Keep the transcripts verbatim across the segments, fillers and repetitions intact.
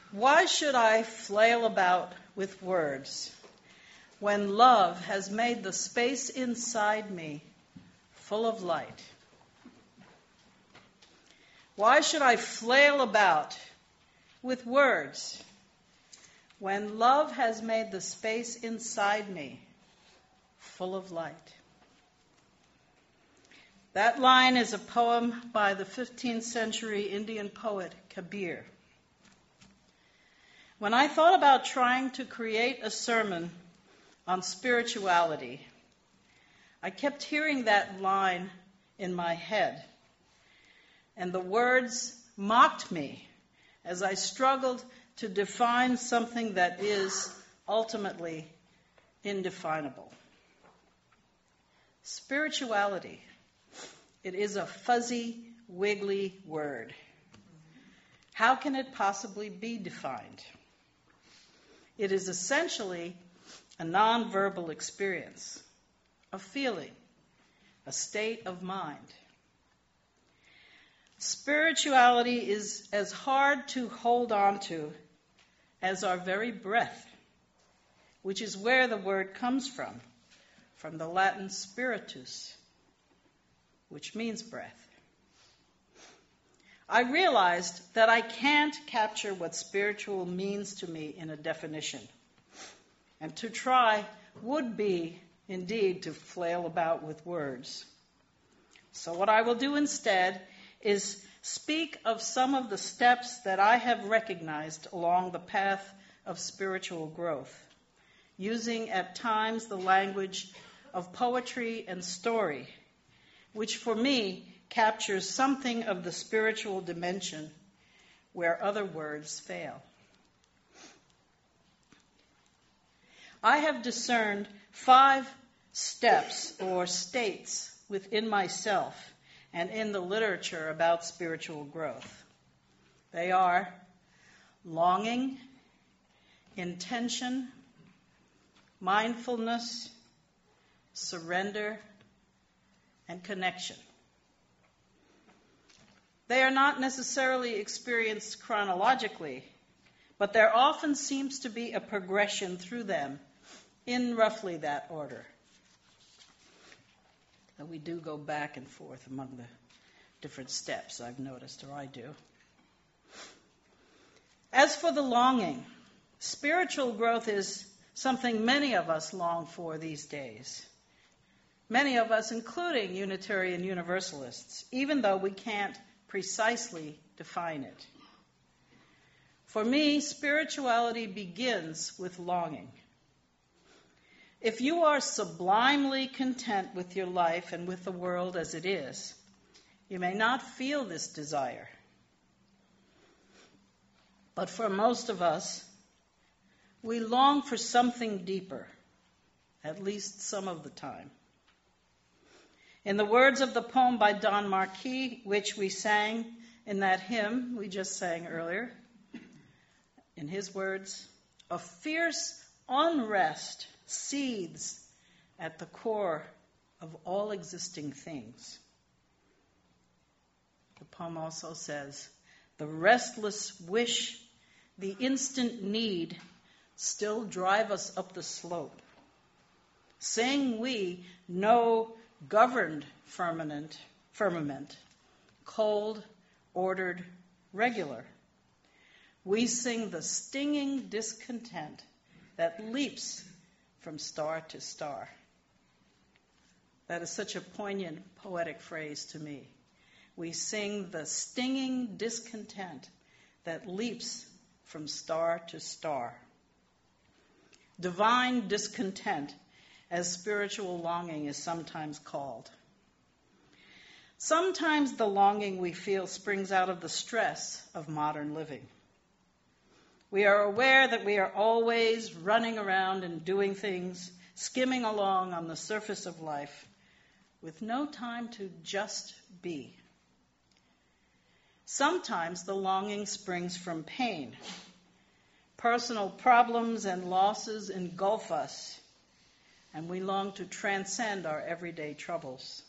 Why should I flail about with words when love has made the space inside me full of light? Why should I flail about with words when love has made the space inside me full of light? That line is a poem by the fifteenth century Indian poet Kabir. When I thought about trying to create a sermon on spirituality, I kept hearing that line in my head, and the words mocked me as I struggled to define something that is ultimately indefinable. Spirituality, it is a fuzzy, wiggly word. How can it possibly be defined? It is essentially a nonverbal experience, a feeling, a state of mind. Spirituality is as hard to hold on to as our very breath, which is where the word comes from, from the Latin spiritus, which means breath. I realized that I can't capture what spiritual means to me in a definition. And to try would be, indeed, to flail about with words. So what I will do instead is speak of some of the steps that I have recognized along the path of spiritual growth, using at times the language of poetry and story, which for me captures something of the spiritual dimension where other words fail. I have discerned five steps or states within myself and in the literature about spiritual growth. They are longing, intention, mindfulness, surrender, and connection. They are not necessarily experienced chronologically, but there often seems to be a progression through them in roughly that order. So we do go back and forth among the different steps, I've noticed, or I do. As for the longing, spiritual growth is something many of us long for these days. Many of us, including Unitarian Universalists, even though we can't precisely define it. For me, spirituality begins with longing. If you are sublimely content with your life and with the world as it is, you may not feel this desire. But for most of us, we long for something deeper, at least some of the time. In the words of the poem by Don Marquis, which we sang in that hymn we just sang earlier, in his words, a fierce unrest seethes at the core of all existing things. The poem also says, the restless wish, the instant need still drive us up the slope. Sing we no governed firmament, firmament, cold, ordered, regular. We sing the stinging discontent that leaps from star to star. That is such a poignant, poetic phrase to me. We sing the stinging discontent that leaps from star to star. Divine discontent, as spiritual longing is sometimes called. Sometimes the longing we feel springs out of the stress of modern living. We are aware that we are always running around and doing things, skimming along on the surface of life, with no time to just be. Sometimes the longing springs from pain. Personal problems and losses engulf us, and we long to transcend our everyday troubles.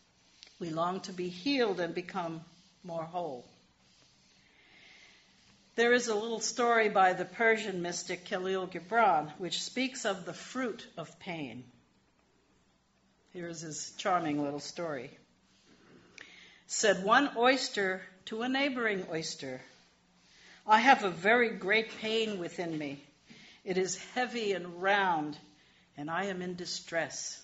We long to be healed and become more whole. There is a little story by the Persian mystic Khalil Gibran, which speaks of the fruit of pain. Here's his charming little story. Said one oyster to a neighboring oyster, "I have a very great pain within me. It is heavy and round, and I am in distress."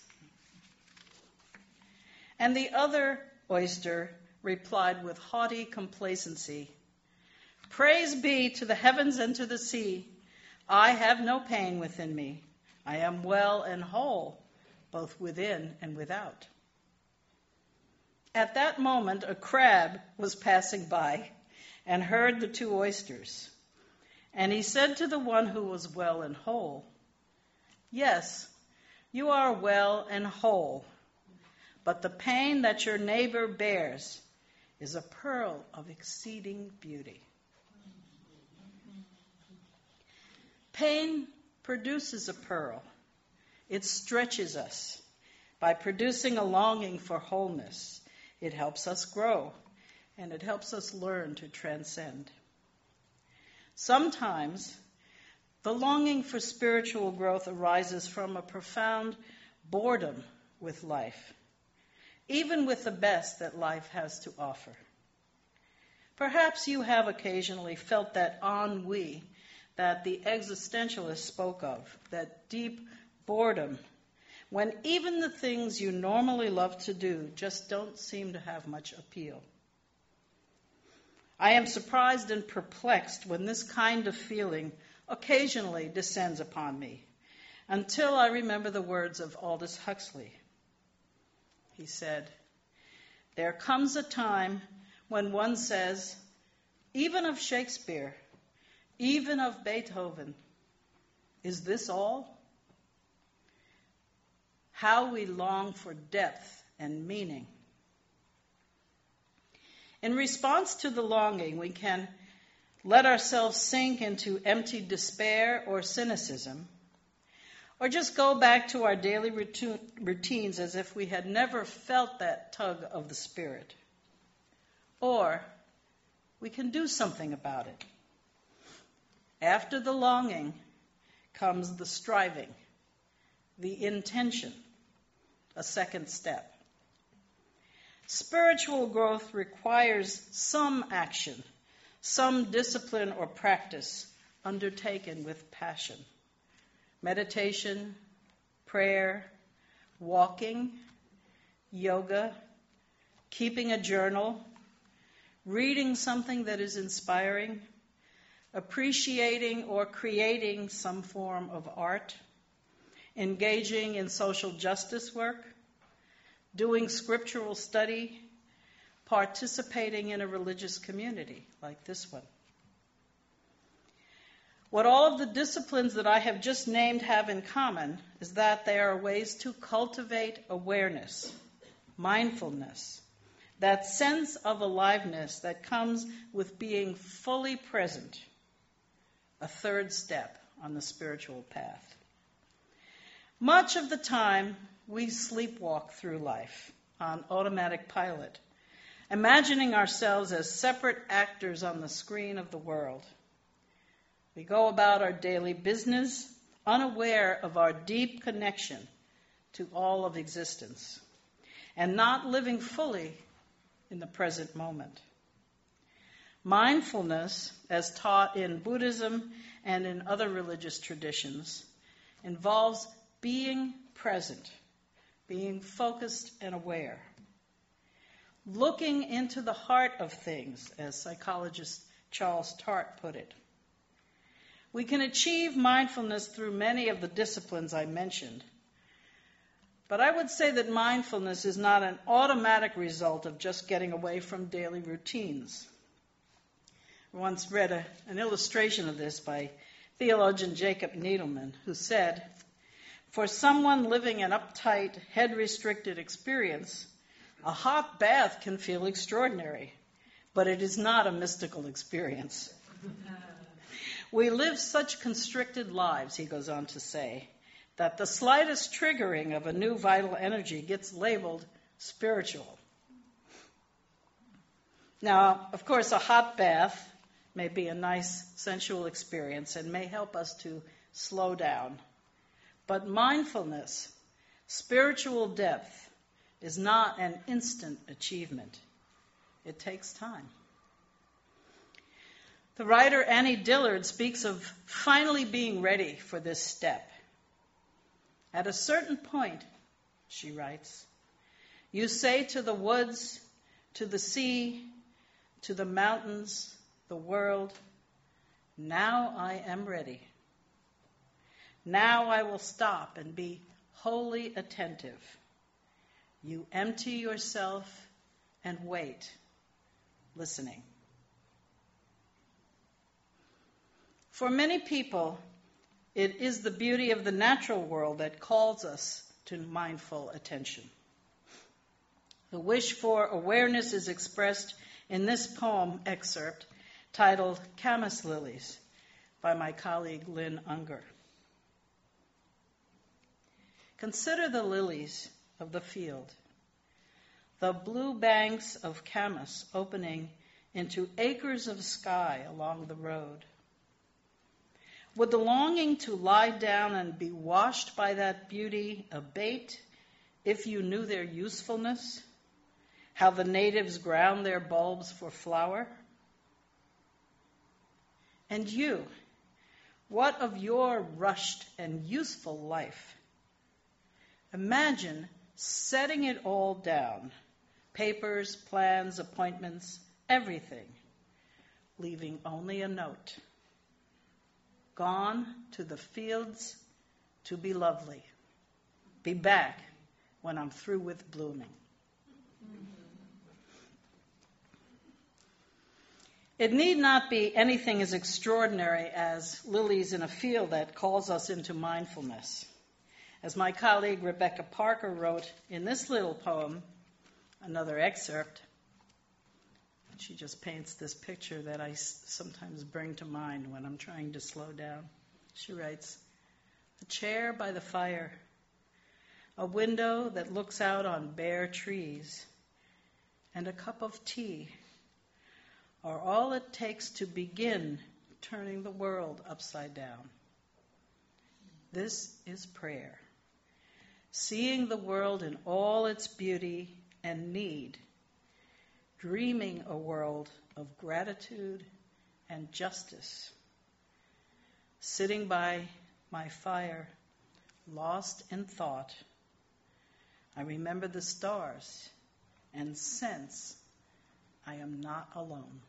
And the other oyster replied with haughty complacency, "Praise be to the heavens and to the sea. I have no pain within me. I am well and whole, both within and without." At that moment, a crab was passing by and heard the two oysters. And he said to the one who was well and whole, "Yes, you are well and whole, but the pain that your neighbor bears is a pearl of exceeding beauty." Pain produces a pearl. It stretches us. By producing a longing for wholeness, it helps us grow, and it helps us learn to transcend. Sometimes, the longing for spiritual growth arises from a profound boredom with life, even with the best that life has to offer. Perhaps you have occasionally felt that ennui that the existentialists spoke of, that deep boredom, when even the things you normally love to do just don't seem to have much appeal. I am surprised and perplexed when this kind of feeling occasionally descends upon me, until I remember the words of Aldous Huxley. He said, "There comes a time when one says, even of Shakespeare, even of Beethoven, is this all? How we long for depth and meaning." In response to the longing, we can let ourselves sink into empty despair or cynicism, or just go back to our daily routines as if we had never felt that tug of the spirit. Or we can do something about it. After the longing comes the striving, the intention, a second step. Spiritual growth requires some action, some discipline or practice undertaken with passion. Meditation, prayer, walking, yoga, keeping a journal, reading something that is inspiring, appreciating or creating some form of art, engaging in social justice work, doing scriptural study, participating in a religious community like this one. What all of the disciplines that I have just named have in common is that they are ways to cultivate awareness, mindfulness, that sense of aliveness that comes with being fully present, a third step on the spiritual path. Much of the time, we sleepwalk through life on automatic pilot, imagining ourselves as separate actors on the screen of the world. We go about our daily business, unaware of our deep connection to all of existence, and not living fully in the present moment. Mindfulness, as taught in Buddhism and in other religious traditions, involves being present, being focused and aware, looking into the heart of things, as psychologist Charles Tart put it. We can achieve mindfulness through many of the disciplines I mentioned, but I would say that mindfulness is not an automatic result of just getting away from daily routines. I once read a, an illustration of this by theologian Jacob Needleman, who said, "For someone living an uptight, head-restricted experience, a hot bath can feel extraordinary, but it is not a mystical experience." We live such constricted lives, he goes on to say, that the slightest triggering of a new vital energy gets labeled spiritual. Now, of course, a hot bath may be a nice sensual experience and may help us to slow down. But mindfulness, spiritual depth, is not an instant achievement. It takes time. The writer Annie Dillard speaks of finally being ready for this step. At a certain point, she writes, you say to the woods, to the sea, to the mountains, the world, now I am ready. Now I will stop and be wholly attentive. You empty yourself and wait, listening. For many people, it is the beauty of the natural world that calls us to mindful attention. The wish for awareness is expressed in this poem excerpt titled Camas Lilies by my colleague Lynn Unger. Consider the lilies of the field, the blue banks of camas opening into acres of sky along the road. Would the longing to lie down and be washed by that beauty abate if you knew their usefulness, how the natives ground their bulbs for flour? And you, what of your rushed and useful life? Imagine setting it all down, papers, plans, appointments, everything, leaving only a note. Gone to the fields to be lovely. Be back when I'm through with blooming. It need not be anything as extraordinary as lilies in a field that calls us into mindfulness. As my colleague Rebecca Parker wrote in this little poem, another excerpt, she just paints this picture that I sometimes bring to mind when I'm trying to slow down. She writes, a chair by the fire, a window that looks out on bare trees, and a cup of tea are all it takes to begin turning the world upside down. This is prayer. Seeing the world in all its beauty and need, dreaming a world of gratitude and justice. Sitting by my fire, lost in thought, I remember the stars and sense I am not alone.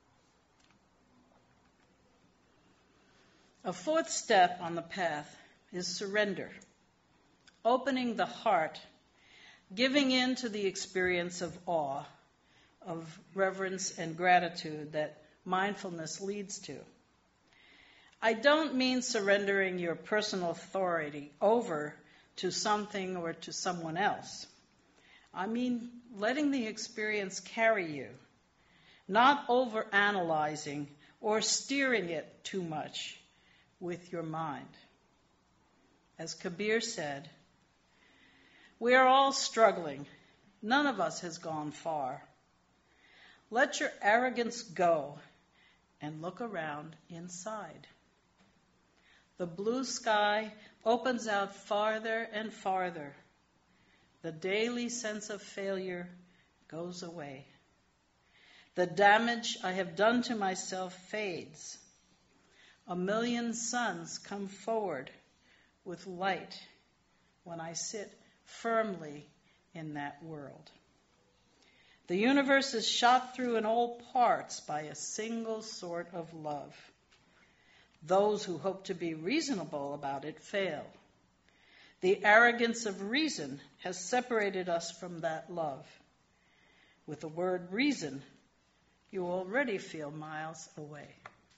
A fourth step on the path is surrender, opening the heart, giving in to the experience of awe, of reverence and gratitude that mindfulness leads to. I don't mean surrendering your personal authority over to something or to someone else. I mean letting the experience carry you, not overanalyzing or steering it too much with your mind. As Kabir said, we are all struggling. None of us has gone far. Let your arrogance go and look around inside. The blue sky opens out farther and farther. The daily sense of failure goes away. The damage I have done to myself fades. A million suns come forward with light when I sit firmly in that world. The universe is shot through in all parts by a single sort of love. Those who hope to be reasonable about it fail. The arrogance of reason has separated us from that love. With the word reason, you already feel miles away.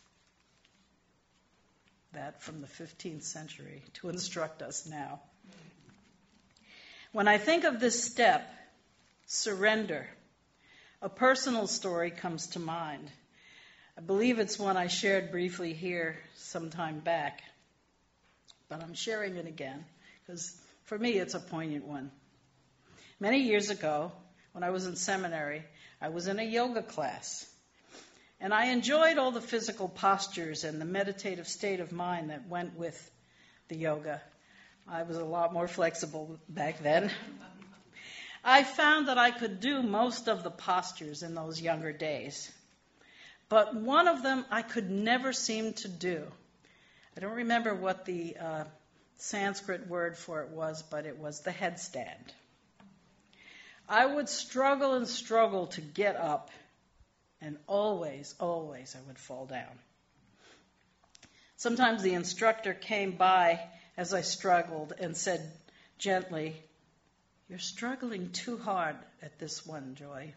That from the fifteenth century to instruct us now. When I think of this step, surrender, a personal story comes to mind. I believe it's one I shared briefly here some time back, but I'm sharing it again because for me it's a poignant one. Many years ago, when I was in seminary, I was in a yoga class, And I enjoyed all the physical postures and the meditative state of mind that went with the yoga. I was a lot more flexible back then. I found that I could do most of the postures in those younger days. But one of them I could never seem to do. I don't remember what the uh, Sanskrit word for it was, but it was the headstand. I would struggle and struggle to get up, and always, always I would fall down. Sometimes the instructor came by as I struggled and said gently, "You're struggling too hard at this one, Joy."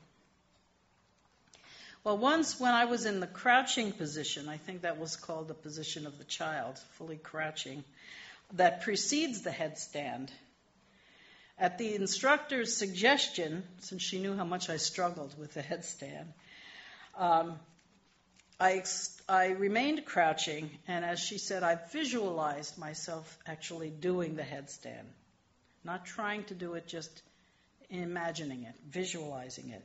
Well, once when I was in the crouching position, I think that was called the position of the child, fully crouching, that precedes the headstand. At the instructor's suggestion, since she knew how much I struggled with the headstand, um, I, I remained crouching, and as she said, I visualized myself actually doing the headstand. Not trying to do it, just imagining it, visualizing it.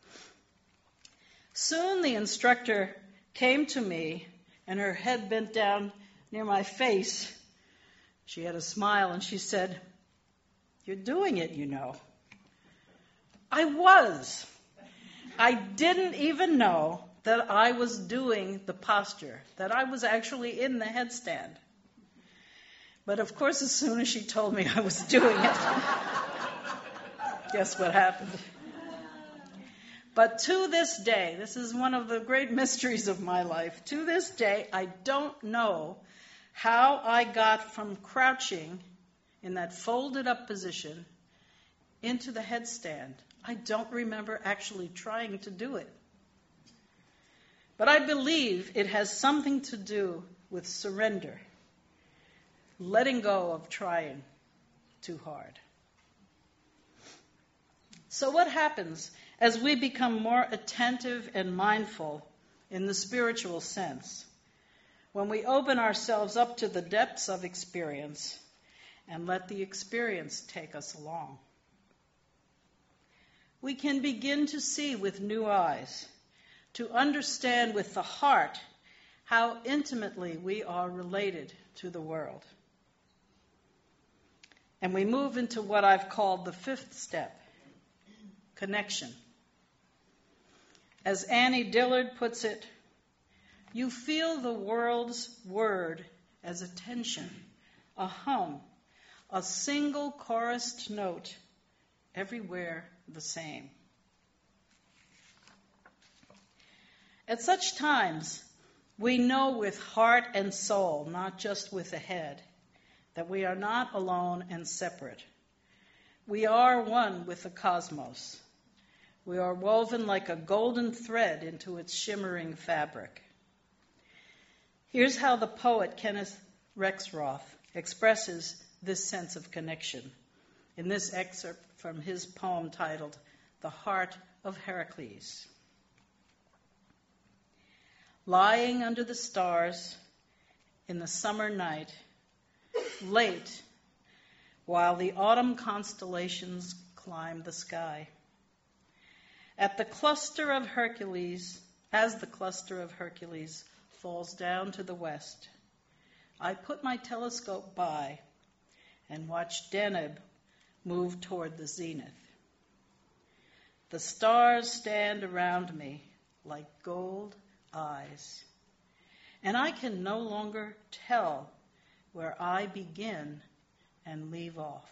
Soon the instructor came to me, and her head bent down near my face. She had a smile, and she said, "You're doing it, you know." I was. I didn't even know that I was doing the posture, that I was actually in the headstand. But of course, as soon as she told me I was doing it, guess what happened? But to this day, this is one of the great mysteries of my life. To this day, I don't know how I got from crouching in that folded up position into the headstand. I don't remember actually trying to do it. But I believe it has something to do with surrender, letting go of trying too hard. So what happens as we become more attentive and mindful in the spiritual sense, when we open ourselves up to the depths of experience and let the experience take us along? We can begin to see with new eyes, to understand with the heart how intimately we are related to the world. And we move into what I've called the fifth step, connection. As Annie Dillard puts it, you feel the world's word as a tension, a hum, a single chorused note, everywhere the same. At such times, we know with heart and soul, not just with the head, that we are not alone and separate. We are one with the cosmos. We are woven like a golden thread into its shimmering fabric. Here's how the poet Kenneth Rexroth expresses this sense of connection in this excerpt from his poem titled "The Heart of Heracles." Lying under the stars in the summer night, late, while the autumn constellations climb the sky, at the cluster of Hercules, as the cluster of Hercules falls down to the west, I put my telescope by and watch Deneb move toward the zenith. The stars stand around me like gold eyes, and I can no longer tell where I begin and leave off.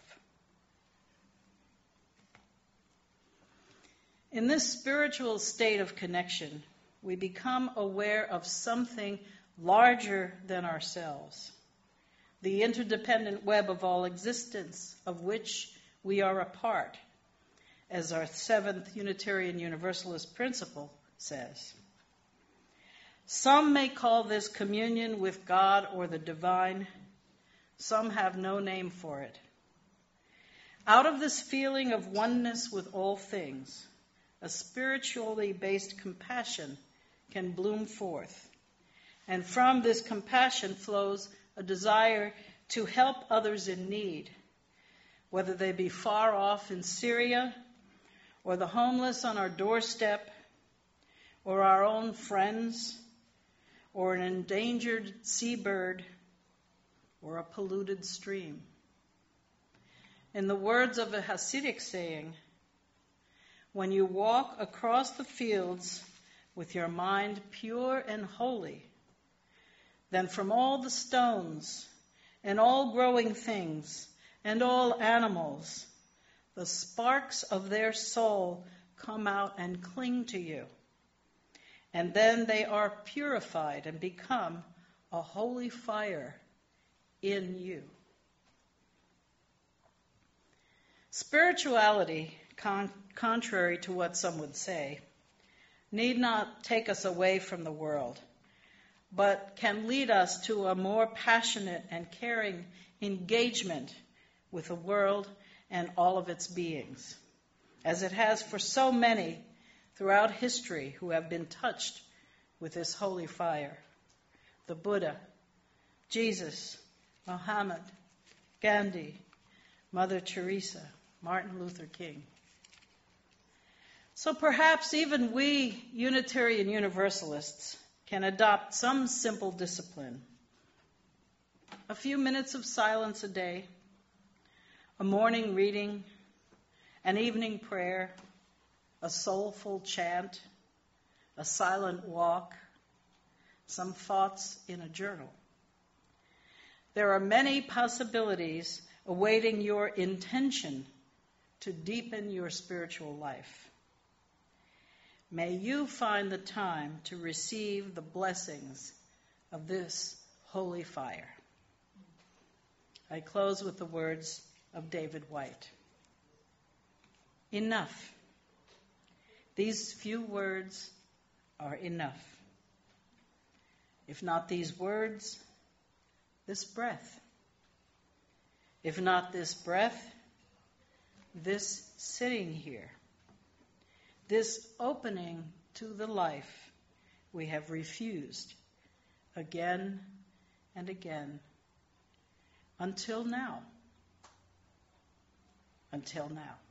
In this spiritual state of connection, we become aware of something larger than ourselves, the interdependent web of all existence, of which we are a part, as our seventh Unitarian Universalist principle says. Some may call this communion with God or the divine. Some have no name for it. Out of this feeling of oneness with all things, a spiritually based compassion can bloom forth. And from this compassion flows a desire to help others in need, whether they be far off in Syria, or the homeless on our doorstep, or our own friends, or an endangered seabird, or a polluted stream. In the words of a Hasidic saying, when you walk across the fields with your mind pure and holy, then from all the stones and all growing things and all animals, the sparks of their soul come out and cling to you. And then they are purified and become a holy fire in you. Spirituality, con- contrary to what some would say, need not take us away from the world, but can lead us to a more passionate and caring engagement with the world and all of its beings, as it has for so many throughout history who have been touched with this holy fire. The Buddha, Jesus, Muhammad, Gandhi, Mother Teresa, Martin Luther King. So perhaps even we Unitarian Universalists can adopt some simple discipline. A few minutes of silence a day, a morning reading, an evening prayer, a soulful chant, a silent walk, some thoughts in a journal. There are many possibilities awaiting your intention to deepen your spiritual life. May you find the time to receive the blessings of this holy fire. I close with the words of David White. Enough. These few words are enough. If not these words, this breath. If not this breath, this sitting here. This opening to the life we have refused again and again until now. Until now.